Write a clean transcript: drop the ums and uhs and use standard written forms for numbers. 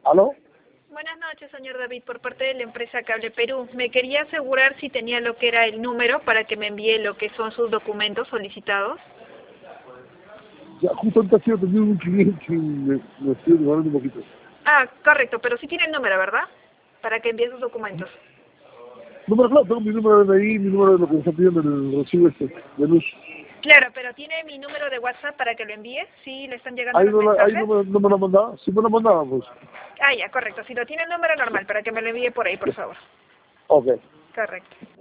¿Aló? Buenas noches, señor David, por parte de la empresa Cable Perú. Me quería asegurar si tenía lo que era el número para que me envíe lo que son sus documentos solicitados. Ya, justo ahorita estoy atendiendo un cliente y me estoy demorando un poquito. Ah, correcto, pero sí tiene el número, ¿verdad? Para que envíe sus documentos. Número, claro, tengo mi número de DNI, mi número de lo que me está pidiendo en el recibo de luz. Claro, pero ¿tiene mi número de WhatsApp para que lo envíe? ¿Sí le están llegando Ahí los ahí mensajes? no me lo mandaba. Si me lo mandaba, pues. Ah, ya, correcto. Si lo tiene el número normal, para que me lo envíe por ahí, por favor. Ok. Correcto.